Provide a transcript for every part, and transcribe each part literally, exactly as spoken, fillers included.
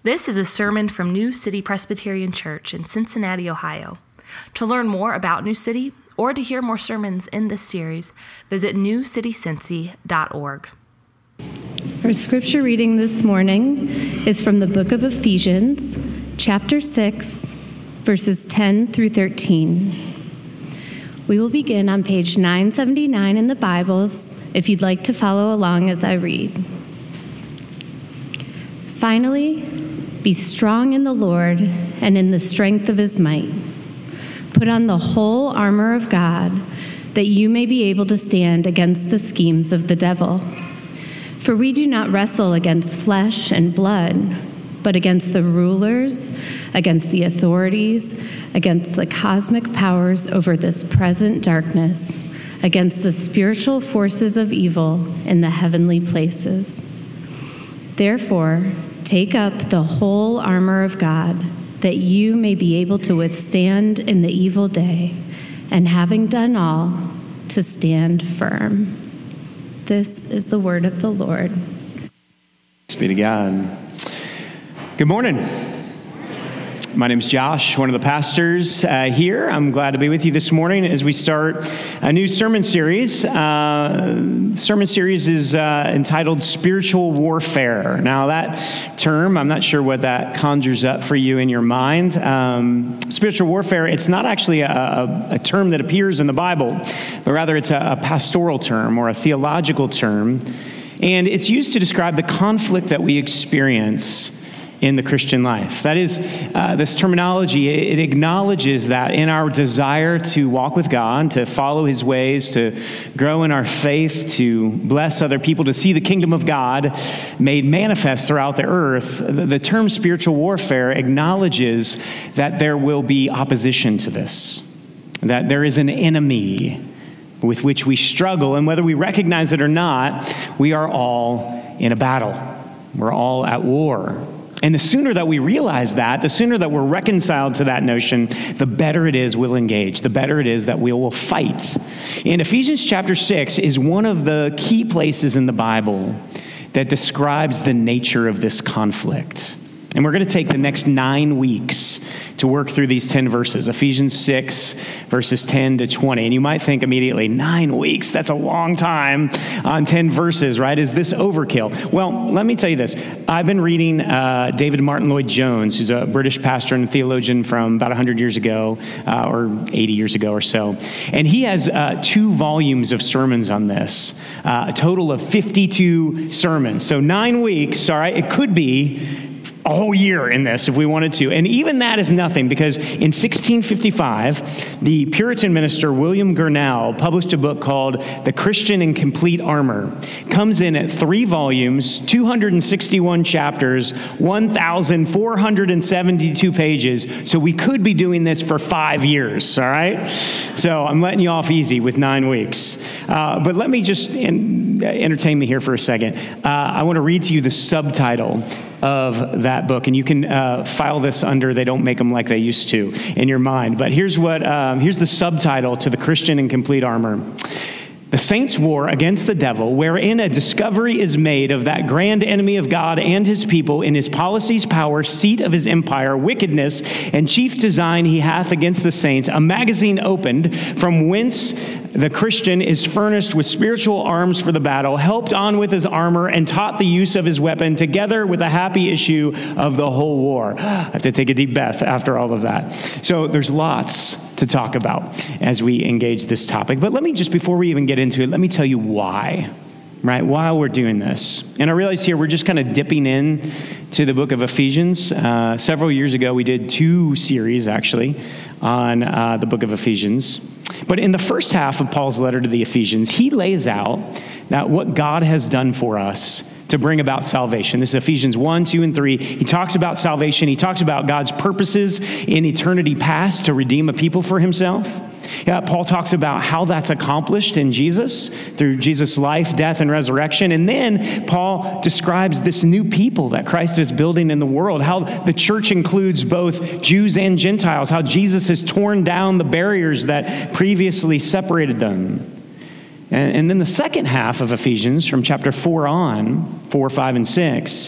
This is a sermon from New City Presbyterian Church in Cincinnati, Ohio. To learn more about New City or to hear more sermons in this series, visit new city cincy dot org. Our scripture reading this morning is from the book of Ephesians, chapter six, verses ten through thirteen. We will begin on page nine seventy-nine in the Bibles, if you'd like to follow along as I read. Finally, be strong in the Lord and in the strength of his might. Put on the whole armor of God, that you may be able to stand against the schemes of the devil. For we do not wrestle against flesh and blood, but against the rulers, against the authorities, against the cosmic powers over this present darkness, against the spiritual forces of evil in the heavenly places. Therefore, take up the whole armor of God, that you may be able to withstand in the evil day, and having done all, to stand firm. This is the word of the Lord. Thanks be to God. Good morning. My name is Josh, one of the pastors uh, here. I'm glad to be with you this morning as we start a new sermon series. Uh, sermon series is uh, entitled Spiritual Warfare. Now that term, I'm not sure what that conjures up for you in your mind. Um, spiritual warfare, it's not actually a, a, a term that appears in the Bible, but rather it's a, a pastoral term or a theological term. And it's used to describe the conflict that we experience in the Christian life. That is, uh, this terminology, it, it acknowledges that in our desire to walk with God, to follow his ways, to grow in our faith, to bless other people, to see the kingdom of God made manifest throughout the earth, the, the term spiritual warfare acknowledges that there will be opposition to this, that there is an enemy with which we struggle, and whether we recognize it or not, we are all in a battle. We're all at war. And the sooner that we realize that, the sooner that we're reconciled to that notion, the better it is we'll engage, the better it is that we will fight. And Ephesians chapter six is one of the key places in the Bible that describes the nature of this conflict. And we're going to take the next nine weeks to work through these ten verses, Ephesians six, verses ten to twenty. And you might think immediately, nine weeks, that's a long time on ten verses, right? Is this overkill? Well, let me tell you this. I've been reading uh, David Martin Lloyd-Jones, who's a British pastor and theologian from about one hundred years ago, uh, or eighty years ago or so. And he has uh, two volumes of sermons on this, uh, a total of fifty-two sermons. So nine weeks, all right, it could be a whole year in this if we wanted to. And even that is nothing, because in sixteen fifty-five, the Puritan minister William Gurnall published a book called The Christian in Complete Armor. Comes in at three volumes, two hundred sixty-one chapters, one thousand four hundred seventy-two pages. So we could be doing this for five years, all right? So I'm letting you off easy with nine weeks. Uh, but let me just in, entertain me here for a second. Uh, I want to read to you the subtitle of that book, and you can uh, file this under "They Don't Make Them Like They Used to" in your mind. But here's what um, here's the subtitle to The Christian in Complete Armor: The Saints' War Against the Devil, wherein a discovery is made of that grand enemy of God and his people in his policies, power, seat of his empire, wickedness, and chief design he hath against the saints, a magazine opened, from whence the Christian is furnished with spiritual arms for the battle, helped on with his armor, and taught the use of his weapon, together with a happy issue of the whole war. I have to take a deep breath after all of that. So there's lots to talk about as we engage this topic. But let me just, before we even get into it, let me tell you why, right? Why we're doing this. And I realize here we're just kind of dipping in to the book of Ephesians. Uh, several years ago, we did two series, actually, on uh, the book of Ephesians. But in the first half of Paul's letter to the Ephesians, he lays out that what God has done for us to bring about salvation. This is Ephesians one, two, and three. He talks about salvation. He talks about God's purposes in eternity past to redeem a people for himself. Yeah, Paul talks about how that's accomplished in Jesus, through Jesus' life, death, and resurrection. And then Paul describes this new people that Christ is building in the world, how the church includes both Jews and Gentiles, how Jesus has torn down the barriers that previously separated them. And, and then the second half of Ephesians, from chapter four on, four, five, and six,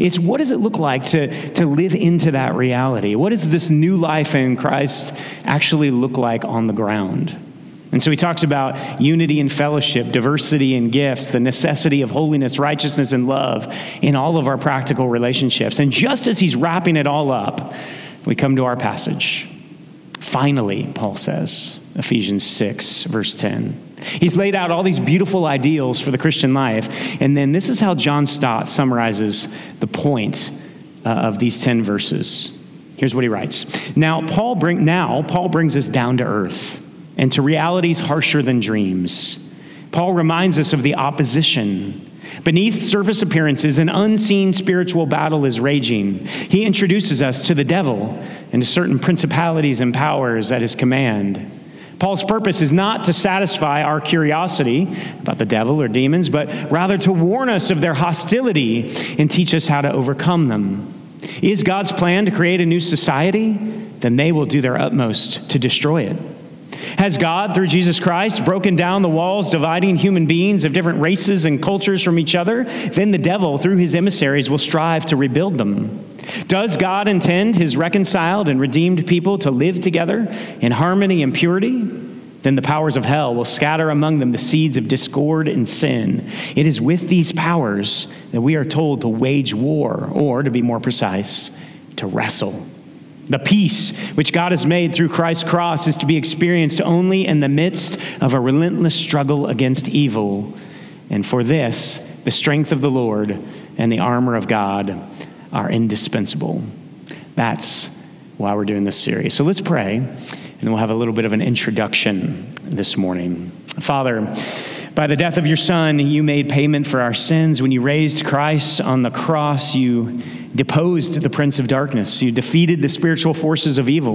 It's what does it look like to, to live into that reality? What does this new life in Christ actually look like on the ground? And so he talks about unity and fellowship, diversity and gifts, the necessity of holiness, righteousness, and love in all of our practical relationships. And just as he's wrapping it all up, we come to our passage. Finally, Paul says, Ephesians six, verse ten. He's laid out all these beautiful ideals for the Christian life. And then this is how John Stott summarizes the point uh, of these ten verses. Here's what he writes. Now, Paul bring, now, Paul brings us down to earth and to realities harsher than dreams. Paul reminds us of the opposition. Beneath surface appearances, an unseen spiritual battle is raging. He introduces us to the devil and to certain principalities and powers at his command. Paul's purpose is not to satisfy our curiosity about the devil or demons, but rather to warn us of their hostility and teach us how to overcome them. Is God's plan to create a new society? Then they will do their utmost to destroy it. Has God, through Jesus Christ, broken down the walls dividing human beings of different races and cultures from each other? Then the devil, through his emissaries, will strive to rebuild them. Does God intend his reconciled and redeemed people to live together in harmony and purity? Then the powers of hell will scatter among them the seeds of discord and sin. It is with these powers that we are told to wage war, or to be more precise, to wrestle. The peace which God has made through Christ's cross is to be experienced only in the midst of a relentless struggle against evil. And for this, the strength of the Lord and the armor of God are indispensable. That's why we're doing this series. So let's pray, and we'll have a little bit of an introduction this morning. Father, by the death of your Son, you made payment for our sins. When you raised Christ on the cross, you deposed the prince of darkness. You defeated the spiritual forces of evil.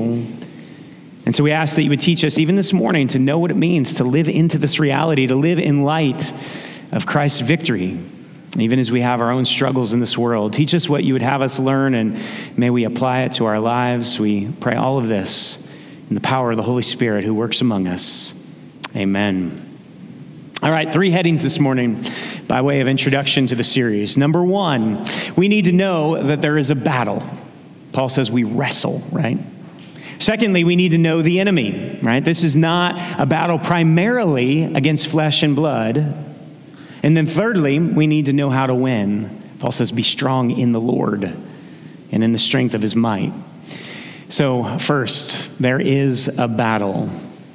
And so we ask that you would teach us even this morning to know what it means to live into this reality, to live in light of Christ's victory, even as we have our own struggles in this world. Teach us what you would have us learn, and may we apply it to our lives. We pray all of this in the power of the Holy Spirit who works among us. Amen. All right, three headings this morning by way of introduction to the series. Number one, we need to know that there is a battle. Paul says we wrestle, right? Secondly, we need to know the enemy, right? This is not a battle primarily against flesh and blood. And then thirdly, we need to know how to win. Paul says, be strong in the Lord and in the strength of his might. So first, there is a battle.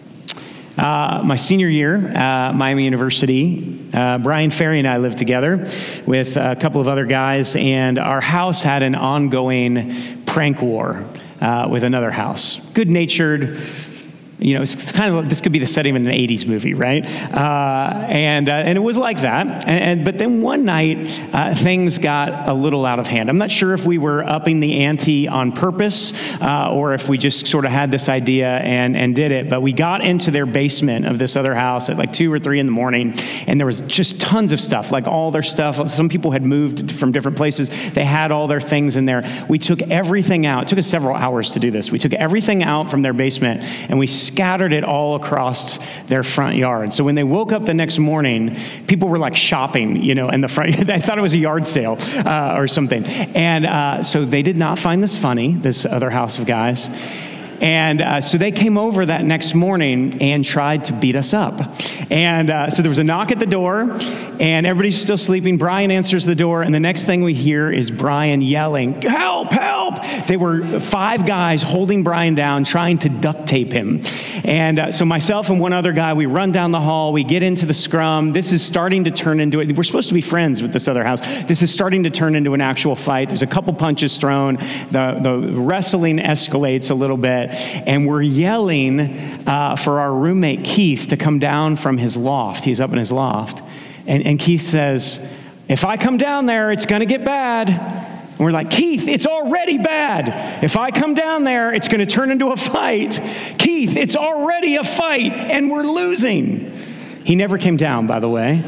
Uh, my senior year at Miami University, uh, Brian Ferry and I lived together with a couple of other guys, and our house had an ongoing prank war uh, with another house. Good-natured, you know, it's kind of, this could be the setting of an eighties movie, right? Uh, and uh, and it was like that. And, and but then one night, uh, things got a little out of hand. I'm not sure if we were upping the ante on purpose uh, or if we just sort of had this idea and, and did it. But we got into their basement of this other house at like two or three in the morning, and there was just tons of stuff, like all their stuff. Some people had moved from different places. They had all their things in there. We took everything out. It took us several hours to do this. We took everything out from their basement, and we scattered it all across their front yard. So when they woke up the next morning, people were like shopping, you know, in the front. They thought it was a yard sale uh, or something. And uh, so they did not find this funny, this other house of guys. And uh, so they came over that next morning and tried to beat us up. And uh, so there was a knock at the door, and everybody's still sleeping. Brian answers the door, and the next thing we hear is Brian yelling, "Help, help!" They were five guys holding Brian down, trying to duct tape him. And uh, so myself and one other guy, we run down the hall, we get into the scrum. This is starting to turn into it. We're supposed to be friends with this other house. This is starting to turn into an actual fight. There's a couple punches thrown. The, the wrestling escalates a little bit. And we're yelling uh, for our roommate, Keith, to come down from his loft. He's up in his loft. And, and Keith says, "If I come down there, it's going to get bad." And we're like, "Keith, it's already bad. If I come down there, it's going to turn into a fight. Keith, it's already a fight, and we're losing." He never came down, by the way.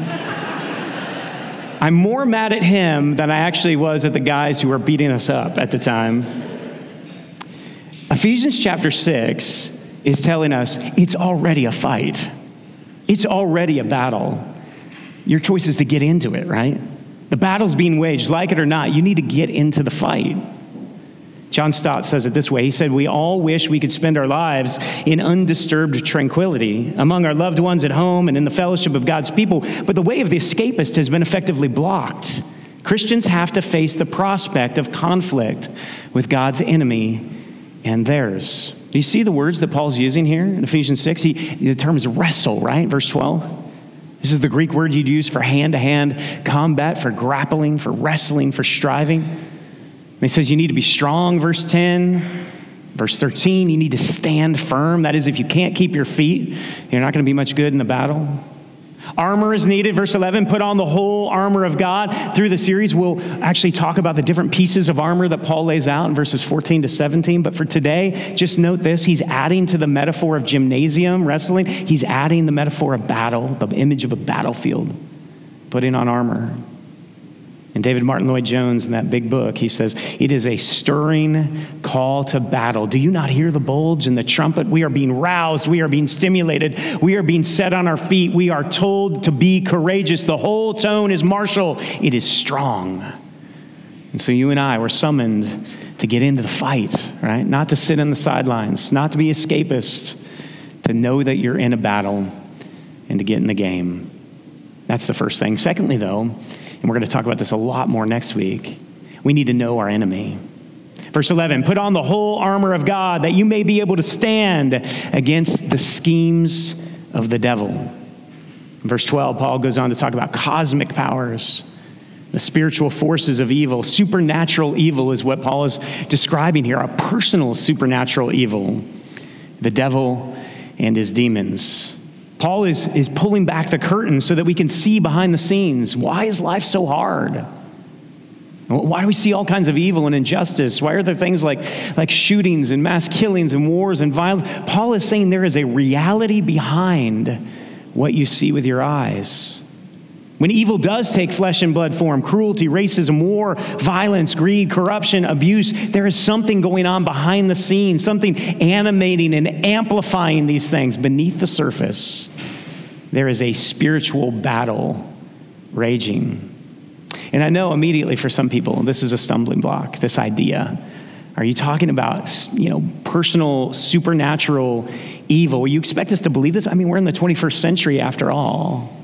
I'm more mad at him than I actually was at the guys who were beating us up at the time. Ephesians chapter six is telling us it's already a fight. It's already a battle. Your choice is to get into it, right? The battle's being waged, like it or not. You need to get into the fight. John Stott says it this way. He said, we all wish we could spend our lives in undisturbed tranquility among our loved ones at home and in the fellowship of God's people. But the way of the escapist has been effectively blocked. Christians have to face the prospect of conflict with God's enemy and theirs. Do you see the words that Paul's using here in Ephesians six? He, the term is wrestle, right? Verse twelve. This is the Greek word you'd use for hand-to-hand combat, for grappling, for wrestling, for striving. And he says you need to be strong, verse ten. Verse thirteen, you need to stand firm. That is, if you can't keep your feet, you're not going to be much good in the battle. Armor is needed. Verse eleven, put on the whole armor of God. Through the series, we'll actually talk about the different pieces of armor that Paul lays out in verses fourteen to seventeen. But for today, just note this. He's adding to the metaphor of gymnasium, wrestling. He's adding the metaphor of battle, the image of a battlefield, putting on armor. And David Martin Lloyd-Jones, in that big book, he says, it is a stirring call to battle. Do you not hear the bulge and the trumpet? We are being roused. We are being stimulated. We are being set on our feet. We are told to be courageous. The whole tone is martial. It is strong. And so you and I were summoned to get into the fight, right? Not to sit on the sidelines, not to be escapists, to know that you're in a battle and to get in the game. That's the first thing. Secondly, though, and we're going to talk about this a lot more next week, we need to know our enemy. Verse eleven, put on the whole armor of God that you may be able to stand against the schemes of the devil. In verse twelve, Paul goes on to talk about cosmic powers, the spiritual forces of evil. Supernatural evil is what Paul is describing here, a personal supernatural evil, the devil and his demons. Paul is, is pulling back the curtain so that we can see behind the scenes. Why is life so hard? Why do we see all kinds of evil and injustice? Why are there things like, like shootings and mass killings and wars and violence? Paul is saying there is a reality behind what you see with your eyes. When evil does take flesh and blood form, cruelty, racism, war, violence, greed, corruption, abuse, there is something going on behind the scenes, something animating and amplifying these things beneath the surface. There is a spiritual battle raging. And I know immediately for some people, this is a stumbling block, this idea. Are you talking about, you know, personal, supernatural evil? You expect us to believe this? I mean, we're in the twenty-first century after all.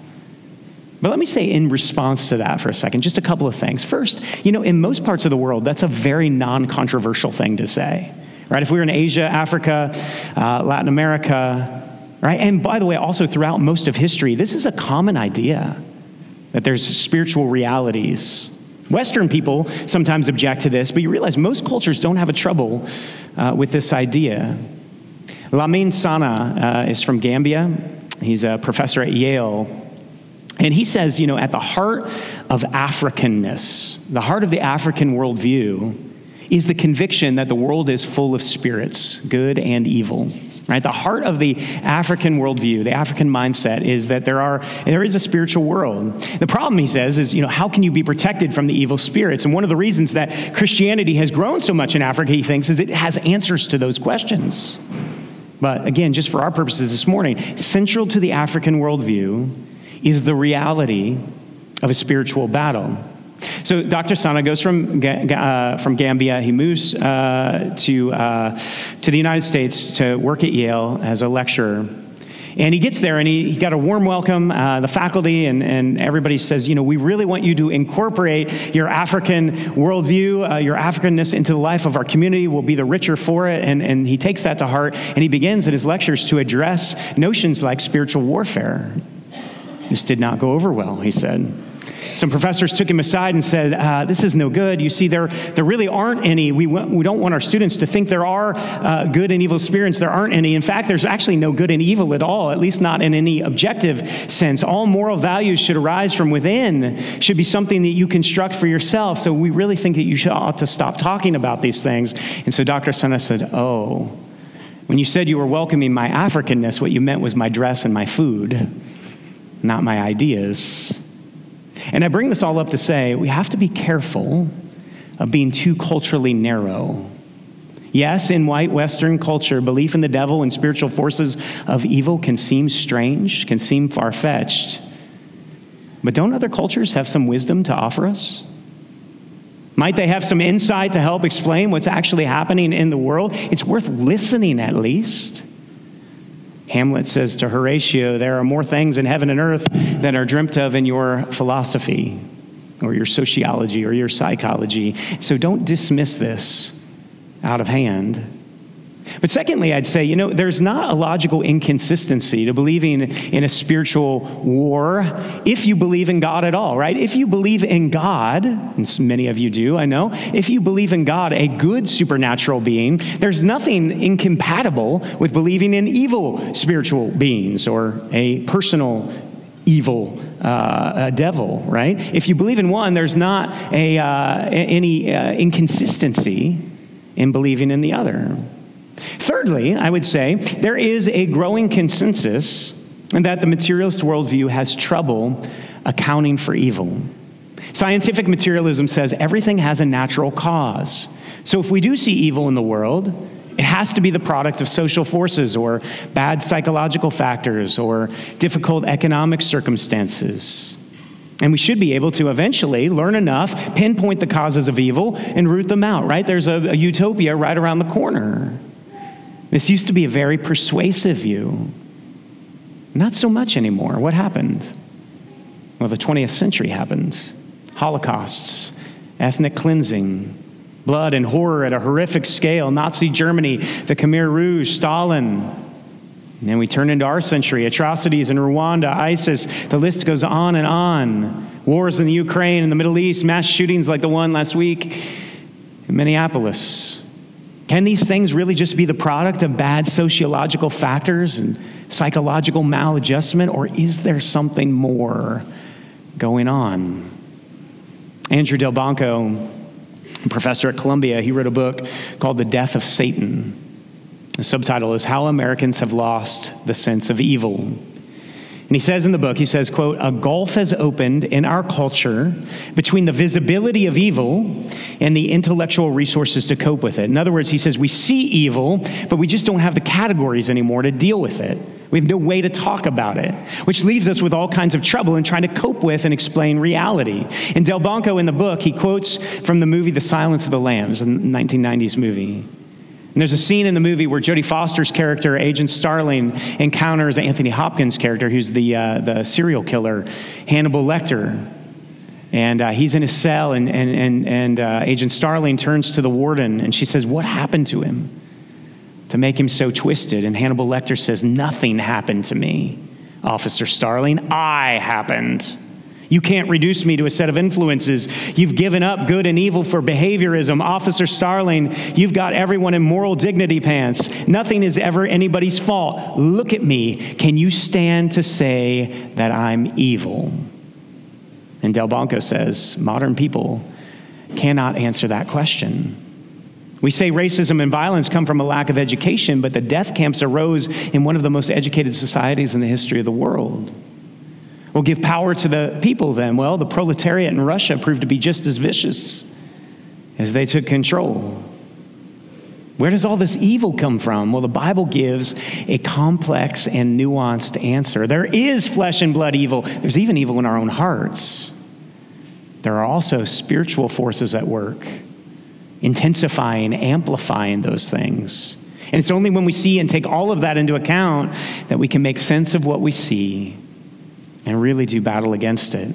But let me say in response to that for a second, just a couple of things. First, you know, in most parts of the world, that's a very non-controversial thing to say, right? If we were in Asia, Africa, uh, Latin America, right? And by the way, also throughout most of history, this is a common idea that there's spiritual realities. Western people sometimes object to this, but you realize most cultures don't have a trouble uh, with this idea. Lamin Sanneh uh, is from Gambia. He's a professor at Yale. And he says, you know, at the heart of Africanness, the heart of the African worldview is the conviction that the world is full of spirits, good and evil, right? The heart of the African worldview, the African mindset is that there are, there is a spiritual world. The problem, he says, is, you know, how can you be protected from the evil spirits? And one of the reasons that Christianity has grown so much in Africa, he thinks, is it has answers to those questions. But again, just for our purposes this morning, central to the African worldview is the reality of a spiritual battle. So Doctor Sanneh goes from uh, from Gambia. He moves uh, to uh, to the United States to work at Yale as a lecturer. And he gets there, and he, he got a warm welcome. Uh, the faculty and, and everybody says, you know, we really want you to incorporate your African worldview, uh, your Africanness into the life of our community. We'll be the richer for it. And, and he takes that to heart, and he begins in his lectures to address notions like spiritual warfare. This did not go over well, he said. Some professors took him aside and said, uh, this is no good. You see, there there really aren't any. We, w- we don't want our students to think there are uh, good and evil spirits. There aren't any. In fact, there's actually no good and evil at all, at least not in any objective sense. All moral values should arise from within, should be something that you construct for yourself. So we really think that you should ought to stop talking about these things. And so Doctor Sanneh said, oh, when you said you were welcoming my Africanness, what you meant was my dress and my food, not my ideas. And I bring this all up to say we have to be careful of being too culturally narrow. Yes, in white Western culture, belief in the devil and spiritual forces of evil can seem strange, can seem far-fetched. But don't other cultures have some wisdom to offer us? Might they have some insight to help explain what's actually happening in the world? It's worth listening at least. Hamlet says to Horatio, there are more things in heaven and earth than are dreamt of in your philosophy or your sociology or your psychology. So don't dismiss this out of hand. But secondly, I'd say, you know, there's not a logical inconsistency to believing in a spiritual war if you believe in God at all, right? If you believe in God, and many of you do, I know, if you believe in God, a good supernatural being, there's nothing incompatible with believing in evil spiritual beings or a personal evil uh, a devil, right? If you believe in one, there's not a uh, any uh, inconsistency in believing in the other. Thirdly, I would say there is a growing consensus that the materialist worldview has trouble accounting for evil. Scientific materialism says everything has a natural cause. So if we do see evil in the world, it has to be the product of social forces or bad psychological factors or difficult economic circumstances. And we should be able to eventually learn enough, pinpoint the causes of evil, and root them out, right? There's a, a utopia right around the corner. This used to be a very persuasive view. Not so much anymore. What happened? Well, the twentieth century happened. Holocausts, ethnic cleansing, blood and horror at a horrific scale, Nazi Germany, the Khmer Rouge, Stalin. And then we turn into our century, atrocities in Rwanda, ISIS, the list goes on and on. Wars in the Ukraine and the Middle East, mass shootings like the one last week in Minneapolis. Can these things really just be the product of bad sociological factors and psychological maladjustment, or is there something more going on? Andrew Delbanco, a professor at Columbia, he wrote a book called The Death of Satan. The subtitle is How Americans Have Lost the Sense of Evil. And he says in the book, he says, quote, a gulf has opened in our culture between the visibility of evil and the intellectual resources to cope with it. In other words, he says, we see evil, but we just don't have the categories anymore to deal with it. We have no way to talk about it, which leaves us with all kinds of trouble in trying to cope with and explain reality. And Delbanco in the book, he quotes from the movie The Silence of the Lambs, a nineteen nineties movie. And there's a scene in the movie where Jodie Foster's character, Agent Starling, encounters Anthony Hopkins' character, who's the uh, the serial killer, Hannibal Lecter. And uh, he's in his cell, and and and, and uh, Agent Starling turns to the warden, and she says, what happened to him to make him so twisted? And Hannibal Lecter says, nothing happened to me, Officer Starling. I happened. You can't reduce me to a set of influences. You've given up good and evil for behaviorism. Officer Starling, you've got everyone in moral dignity pants. Nothing is ever anybody's fault. Look at me. Can you stand to say that I'm evil? And Delbanco says, modern people cannot answer that question. We say racism and violence come from a lack of education, but the death camps arose in one of the most educated societies in the history of the world. We'll give power to the people then. Well, the proletariat in Russia proved to be just as vicious as they took control. Where does all this evil come from? Well, the Bible gives a complex and nuanced answer. There is flesh and blood evil. There's even evil in our own hearts. There are also spiritual forces at work, intensifying, amplifying those things. And it's only when we see and take all of that into account that we can make sense of what we see and really do battle against it.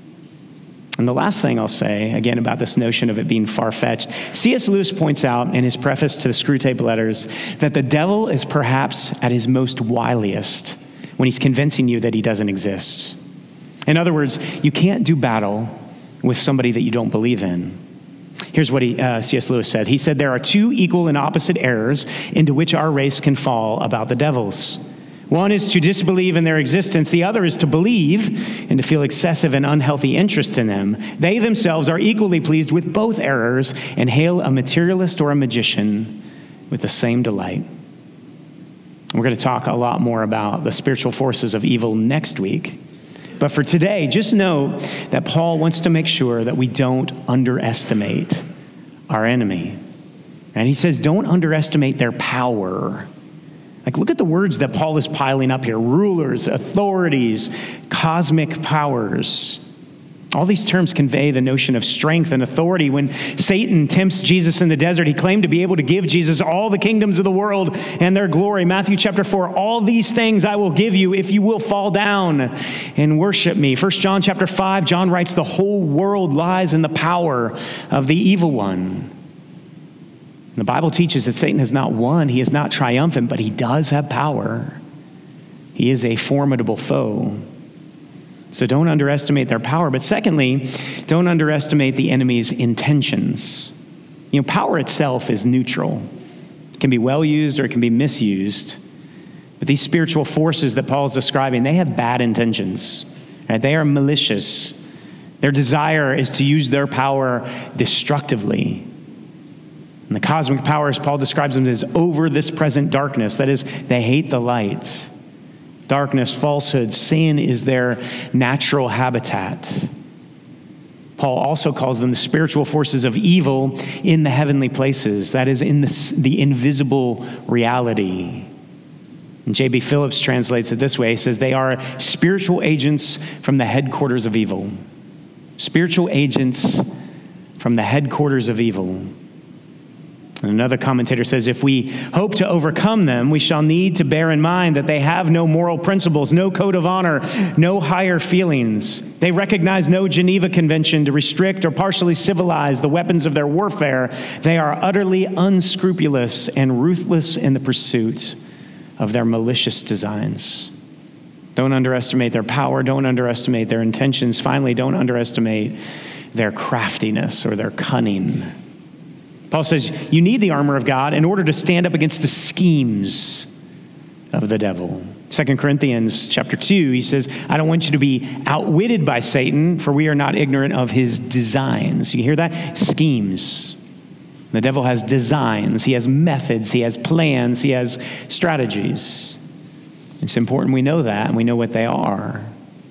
And the last thing I'll say, again, about this notion of it being far-fetched, C S Lewis points out in his preface to the Screwtape Letters that the devil is perhaps at his most wiliest when he's convincing you that he doesn't exist. In other words, you can't do battle with somebody that you don't believe in. Here's what he, uh, C S Lewis said. He said, there are two equal and opposite errors into which our race can fall about the devils. One is to disbelieve in their existence. The other is to believe and to feel excessive and unhealthy interest in them. They themselves are equally pleased with both errors and hail a materialist or a magician with the same delight. We're going to talk a lot more about the spiritual forces of evil next week. But for today, just know that Paul wants to make sure that we don't underestimate our enemy. And he says, don't underestimate their power. Like, look at the words that Paul is piling up here. Rulers, authorities, cosmic powers. All these terms convey the notion of strength and authority. When Satan tempts Jesus in the desert, he claimed to be able to give Jesus all the kingdoms of the world and their glory. Matthew chapter four, all these things I will give you if you will fall down and worship me. First John chapter five, John writes, the whole world lies in the power of the evil one. The Bible teaches that Satan has not won. He is not triumphant, but he does have power. He is a formidable foe. So don't underestimate their power. But secondly, don't underestimate the enemy's intentions. You know, power itself is neutral. It can be well used or it can be misused. But these spiritual forces that Paul is describing, they have bad intentions. Right? They are malicious. Their desire is to use their power destructively. And the cosmic powers, Paul describes them as over this present darkness. That is, they hate the light. Darkness, falsehood, sin is their natural habitat. Paul also calls them the spiritual forces of evil in the heavenly places. That is, in the, the invisible reality. And J B Phillips translates it this way. He says, they are spiritual agents from the headquarters of evil. Spiritual agents from the headquarters of evil. And another commentator says, if we hope to overcome them, we shall need to bear in mind that they have no moral principles, no code of honor, no higher feelings. They recognize no Geneva Convention to restrict or partially civilize the weapons of their warfare. They are utterly unscrupulous and ruthless in the pursuit of their malicious designs. Don't underestimate their power. Don't underestimate their intentions. Finally, don't underestimate their craftiness or their cunning. Paul says you need the armor of God in order to stand up against the schemes of the devil. Second Corinthians chapter two, he says, I don't want you to be outwitted by Satan, for we are not ignorant of his designs. You hear that? Schemes. The devil has designs. He has methods. He has plans. He has strategies. It's important we know that and we know what they are.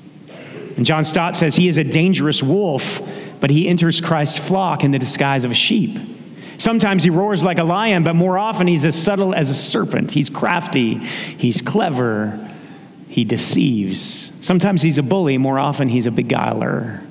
And John Stott says he is a dangerous wolf, but he enters Christ's flock in the disguise of a sheep. Sometimes he roars like a lion, but more often he's as subtle as a serpent. He's crafty. He's clever. He deceives. Sometimes he's a bully. More often he's a beguiler.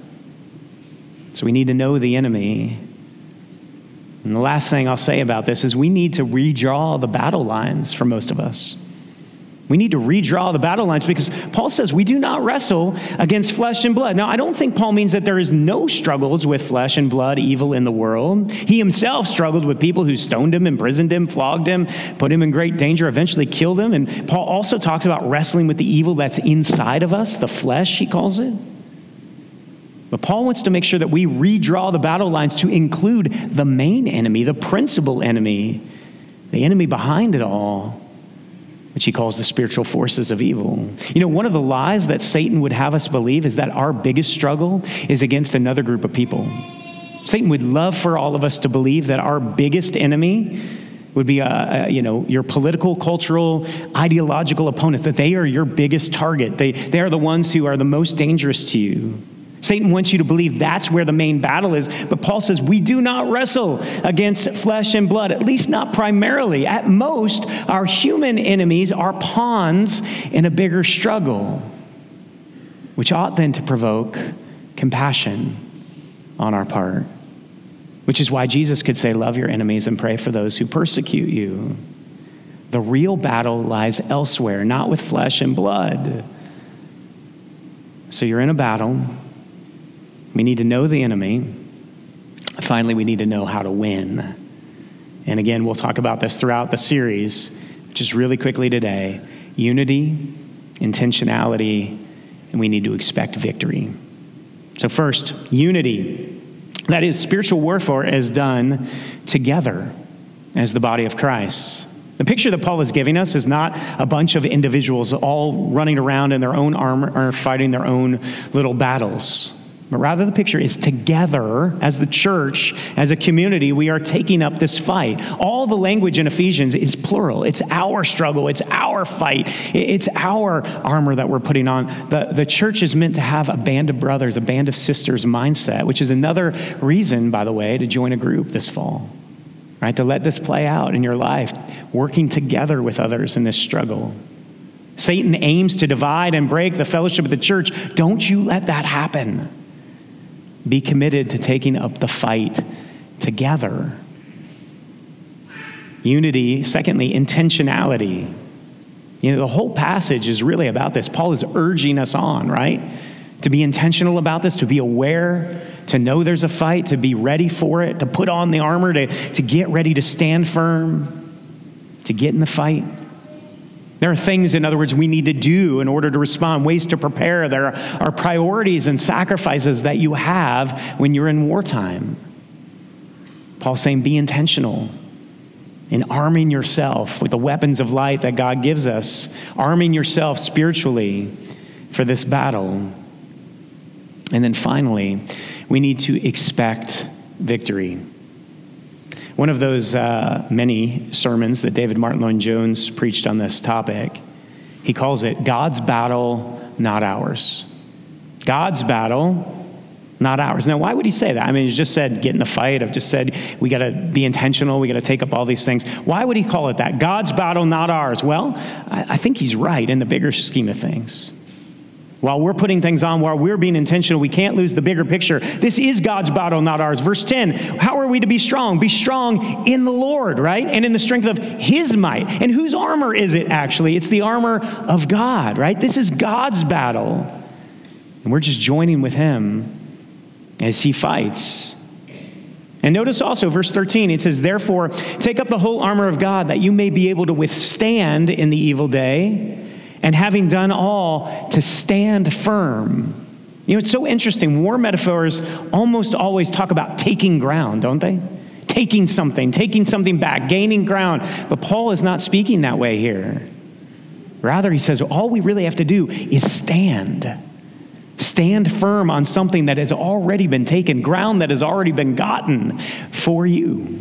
So we need to know the enemy. And the last thing I'll say about this is we need to redraw the battle lines for most of us. We need to redraw the battle lines because Paul says we do not wrestle against flesh and blood. Now, I don't think Paul means that there is no struggles with flesh and blood, evil in the world. He himself struggled with people who stoned him, imprisoned him, flogged him, put him in great danger, eventually killed him. And Paul also talks about wrestling with the evil that's inside of us, the flesh, he calls it. But Paul wants to make sure that we redraw the battle lines to include the main enemy, the principal enemy, the enemy behind it all, which he calls the spiritual forces of evil. You know, one of the lies that Satan would have us believe is that our biggest struggle is against another group of people. Satan would love for all of us to believe that our biggest enemy would be, a, a, you know, your political, cultural, ideological opponents, that they are your biggest target. They, they are the ones who are the most dangerous to you. Satan wants you to believe that's where the main battle is. But Paul says we do not wrestle against flesh and blood, at least not primarily. At most, our human enemies are pawns in a bigger struggle, which ought then to provoke compassion on our part, which is why Jesus could say, love your enemies and pray for those who persecute you. The real battle lies elsewhere, not with flesh and blood. So you're in a battle. We need to know the enemy. Finally, we need to know how to win. And again, we'll talk about this throughout the series, just really quickly today. Unity, intentionality, and we need to expect victory. So first, unity. That is, spiritual warfare is done together as the body of Christ. The picture that Paul is giving us is not a bunch of individuals all running around in their own armor or fighting their own little battles. But rather the picture is together as the church, as a community, we are taking up this fight. All the language in Ephesians is plural. It's our struggle. It's our fight. It's our armor that we're putting on. The, the church is meant to have a band of brothers, a band of sisters mindset, which is another reason, by the way, to join a group this fall. right? To let this play out in your life, working together with others in this struggle. Satan aims to divide and break the fellowship of the church. Don't you let that happen. Be committed to taking up the fight together. Unity, secondly, intentionality. You know, the whole passage is really about this. Paul is urging us on, right? To be intentional about this, to be aware, to know there's a fight, to be ready for it, to put on the armor, to, to get ready to stand firm, to get in the fight. There are things, in other words, we need to do in order to respond, ways to prepare. There are priorities and sacrifices that you have when you're in wartime. Paul's saying be intentional in arming yourself with the weapons of light that God gives us, arming yourself spiritually for this battle. And then finally, we need to expect victory. One of those uh, many sermons that David Martin Lloyd-Jones preached on this topic, he calls it God's battle, not ours. God's battle, not ours. Now, why would he say that? I mean, he just said, get in the fight. I've just said, we got to be intentional. We got to take up all these things. Why would he call it that? God's battle, not ours. Well, I, I think he's right in the bigger scheme of things. While we're putting things on, while we're being intentional, we can't lose the bigger picture. This is God's battle, not ours. Verse ten, how are we to be strong? Be strong in the Lord, right? And in the strength of his might. And whose armor is it, actually? It's the armor of God, right? This is God's battle. And we're just joining with him as he fights. And notice also, verse thirteen, it says, therefore, take up the whole armor of God that you may be able to withstand in the evil day, and having done all, to stand firm. You know, it's so interesting. War metaphors almost always talk about taking ground, don't they? Taking something, taking something back, gaining ground. But Paul is not speaking that way here. Rather, he says, all we really have to do is stand. Stand firm on something that has already been taken, ground that has already been gotten for you.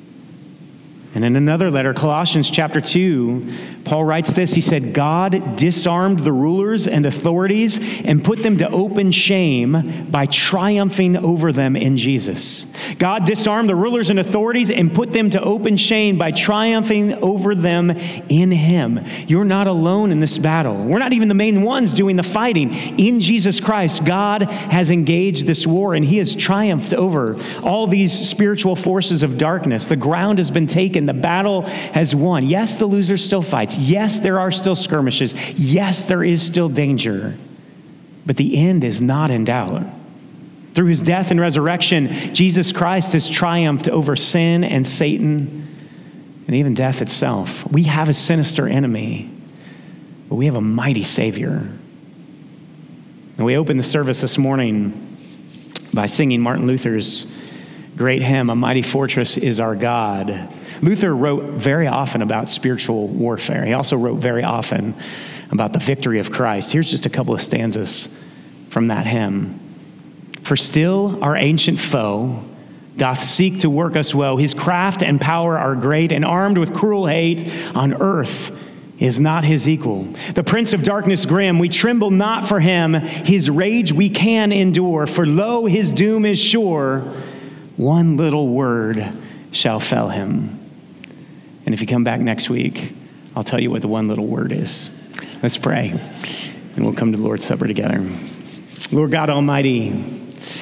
And in another letter, Colossians chapter two, Paul writes this. He said, God disarmed the rulers and authorities and put them to open shame by triumphing over them in Jesus. God disarmed the rulers and authorities and put them to open shame by triumphing over them in him. You're not alone in this battle. We're not even the main ones doing the fighting. In Jesus Christ, God has engaged this war and he has triumphed over all these spiritual forces of darkness. The ground has been taken. The battle has won. Yes, the loser still fights. Yes, there are still skirmishes. Yes, there is still danger. But the end is not in doubt. Through his death and resurrection, Jesus Christ has triumphed over sin and Satan and even death itself. We have a sinister enemy, but we have a mighty Savior. And we opened the service this morning by singing Martin Luther's great hymn, A Mighty Fortress is Our God. Luther wrote very often about spiritual warfare. He also wrote very often about the victory of Christ. Here's just a couple of stanzas from that hymn. For still our ancient foe doth seek to work us woe. His craft and power are great, and armed with cruel hate on earth is not his equal. The prince of darkness grim, we tremble not for him. His rage we can endure, for lo, his doom is sure. One little word shall fell him. And if you come back next week, I'll tell you what the one little word is. Let's pray, and we'll come to the Lord's Supper together. Lord God Almighty,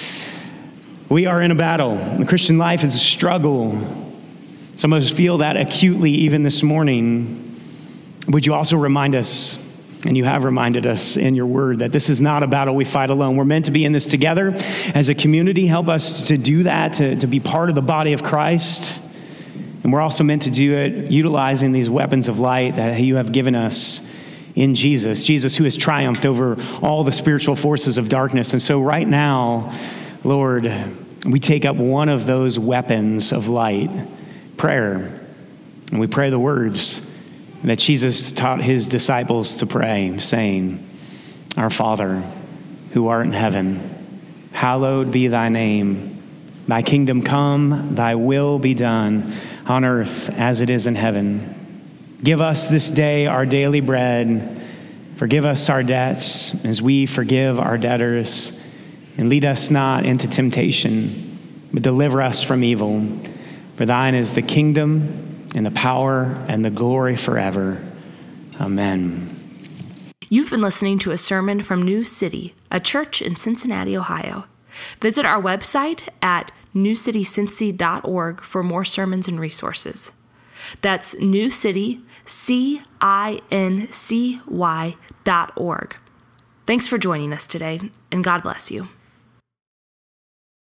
we are in a battle. The Christian life is a struggle. Some of us feel that acutely even this morning. Would you also remind us, and you have reminded us in your word, that this is not a battle we fight alone. We're meant to be in this together as a community. Help us to do that, to, to be part of the body of Christ. And we're also meant to do it utilizing these weapons of light that you have given us in Jesus. Jesus, who has triumphed over all the spiritual forces of darkness. And so right now, Lord, we take up one of those weapons of light, prayer. And we pray the words that Jesus taught his disciples to pray, saying, Our Father, who art in heaven, hallowed be thy name. Thy kingdom come, thy will be done on earth as it is in heaven. Give us this day our daily bread. Forgive us our debts as we forgive our debtors. And lead us not into temptation, but deliver us from evil. For thine is the kingdom and the power and the glory forever. Amen. You've been listening to a sermon from New City, a church in Cincinnati, Ohio. Visit our website at new city cincy dot org for more sermons and resources. That's New City, C I N C Y dot org. Thanks for joining us today, and God bless you.